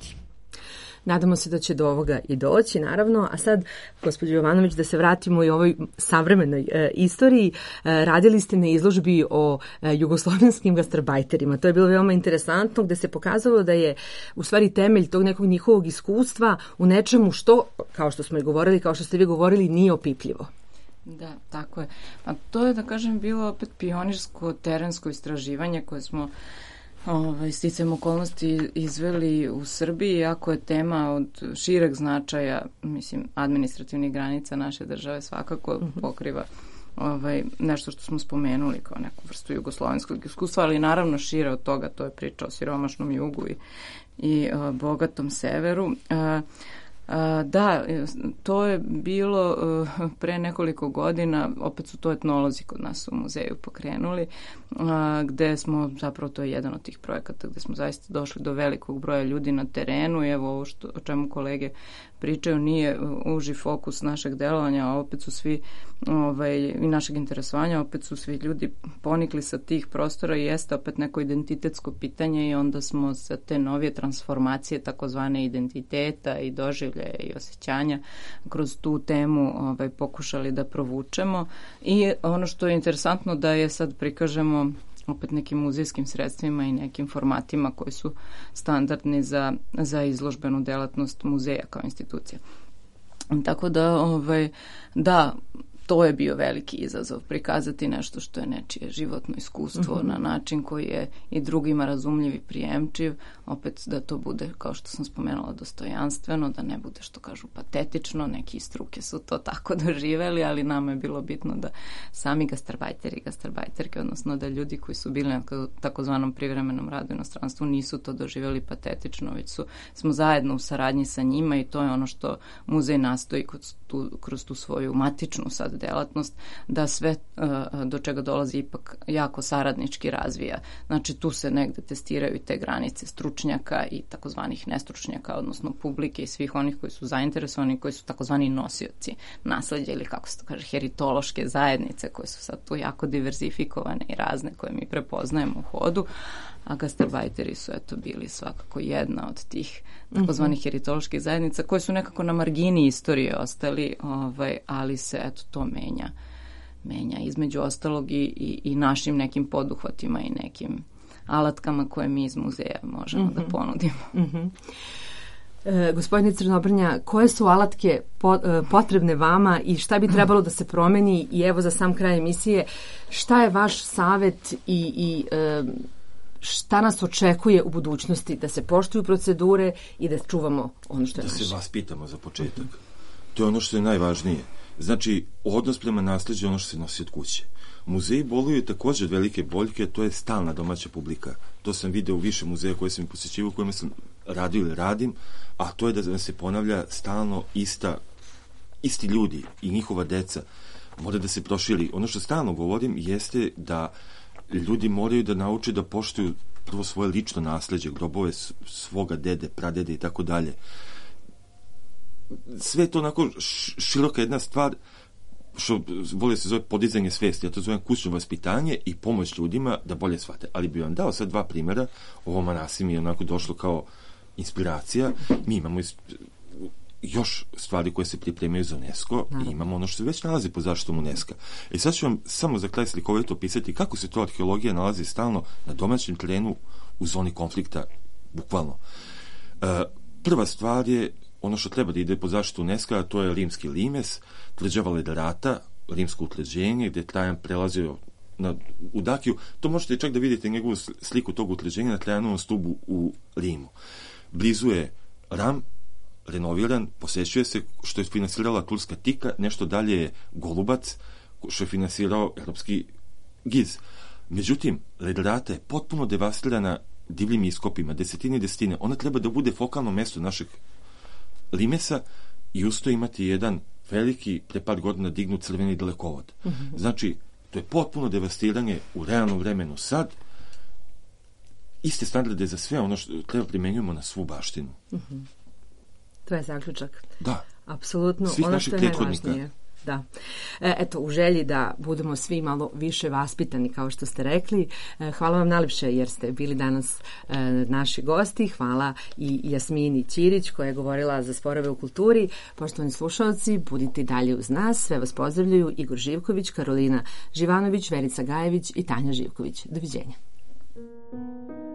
Nadamo se da će do ovoga i doći, naravno. A sad, gospođo Jovanović, da se vratimo i ovoj savremenoj e, istoriji. E, radili ste na izložbi o e, jugoslovenskim gastarbajterima. To je bilo veoma interesantno, gde se pokazalo da je u stvari temelj tog nekog njihovog iskustva u nečemu što, kao što smo i govorili, kao što ste vi govorili, nije opipljivo. Da, tako je. A to je, da kažem, bilo opet pionirsko terensko istraživanje koje smo Ovaj, sticajem okolnosti izveli u Srbiji, ako je tema od šireg značaja, mislim, administrativnih granica naše države svakako uh-huh. pokriva ovaj, nešto što smo spomenuli kao neku vrstu jugoslovenskog iskustva, ali naravno šire od toga, to je priča o siromašnom jugu i, i uh, bogatom severu. Uh, Uh, da, to je bilo uh, pre nekoliko godina, opet su to etnolozi kod nas u muzeju pokrenuli, uh, gde smo, zapravo to je jedan od tih projekata gde smo zaista došli do velikog broja ljudi na terenu i evo ovo što, o čemu kolege pričaju nije uži fokus našeg delovanja, a opet su svi ovaj, i našeg interesovanja, opet su svi ljudi ponikli sa tih prostora i jeste opet neko identitetsko pitanje i onda smo sa te novije transformacije takozvane identiteta i doživljaja i osjećanja kroz tu temu ovaj, pokušali da provučemo i ono što je interesantno da je sad prikažemo opet nekim muzejskim sredstvima i nekim formatima koji su standardni za, za izložbenu delatnost muzeja kao institucija. Tako da, ovaj, da, to je bio veliki izazov, prikazati nešto što je nečije životno iskustvo mm-hmm. na način koji je i drugima razumljiv i prijemčiv, opet da to bude, kao što sam spomenula, dostojanstveno, da ne bude, što kažu, patetično, neki iz struke su to tako doživeli, ali nama je bilo bitno da sami gastarbajteri i gastarbajterke, odnosno da ljudi koji su bili na takozvanom privremenom radu u inostranstvu nisu to doživeli patetično, već su, smo zajedno u saradnji sa njima i to je ono što muzej nastoji kroz tu, kroz tu svoju matičnu sad delatnost, da sve uh, do čega dolazi ipak jako saradnički razvija. Znači tu se negde testiraju i te granice stručnjaka i takozvanih nestručnjaka, odnosno publike i svih onih koji su zainteresovani, koji su takozvani nosioci nasleđa ili kako se to kaže, heritološke zajednice koje su sad tu jako diverzifikovane i razne koje mi prepoznajemo u hodu, a gastarbajteri su eto bili svakako jedna od tih takozvanih heritoloških zajednica koje su nekako na margini istorije ostali, ovaj, ali se eto to menja. Menja između ostalog i, i, i našim nekim poduhvatima i nekim alatkama koje mi iz muzeja možemo mm-hmm. da ponudimo. Mm-hmm. E, gospodine Crnobrnja, koje su alatke po, e, potrebne vama i šta bi trebalo da se promeni i evo za sam kraj emisije, šta je vaš savet i, i e, šta nas očekuje u budućnosti, da se poštuju procedure i da čuvamo ono što je da naše. Da se vas pitamo za početak. To je ono što je najvažnije. Znači, odnos prema nasleđu je ono što se nosi od kuće. Muzeji boluju također od velike boljke, to je stalna domaća publika. To sam video u više muzeja koje sam posjećivao, u kojima sam radio ili radim, a to je da se ponavlja stalno ista, isti ljudi i njihova deca. Mora da se proširi. Ono što stalno govorim jeste da ljudi moraju da nauče da poštuju prvo svoje lično nasleđe, grobove svoga dede, pradede i tako dalje. Sve je to onako široka jedna stvar, što bolje se zove podizanje svesti, ja to zovem kućno vaspitanje i pomoć ljudima da bolje shvate. Ali bi vam dao sad dva primjera, ovo Manasi mi je onako došlo kao inspiracija. Mi imamo još stvari koje se pripremaju za UNESCO i imamo ono što se već nalazi pod zaštitom UNESCO. I sad ću vam samo za kraj slikovito opisati kako se to arheologija nalazi stalno na domaćem terenu u zoni konflikta, bukvalno. E, prva stvar je ono što treba da ide pod zaštitu UNESCO, a to je rimski limes, tvrđava Ledarata, rimsko utvrđenje, gde je Trajan prelazio na, u Dakiju. To možete čak da vidite njegovu sliku tog utvrđenja na Trajanovom stubu u Rimu. Blizu je Ram, renoviran, posećuje se, što je finansirala turska Tika, nešto dalje je Golubac, što je finansirao europski Giz. Međutim, Ledarata je potpuno devastirana divljim iskopima, desetine i desetine. Ona treba da bude fokalno mesto našeg limesa i usto imati jedan veliki, pre par godina dignut crveni dalekovod. Mm-hmm. Znači, to je potpuno devastiranje u realnom vremenu sad. Iste standarde za sve ono što treba primenjujemo na svu baštinu. Mm-hmm. To je zaključak. Da. Apsolutno. Svih ono što je prethodnika. najvažnije. Da. E, eto, u želji da budemo svi malo više vaspitani, kao što ste rekli. E, hvala vam najlepše jer ste bili danas e, naši gosti. Hvala i Jasmini Ćirić koja je govorila za sporove u kulturi. Poštovani slušalci, budite dalje uz nas. Sve vas pozdravljaju Igor Živković, Karolina Živanović, Verica Gajević i Tanja Živković. Doviđenja.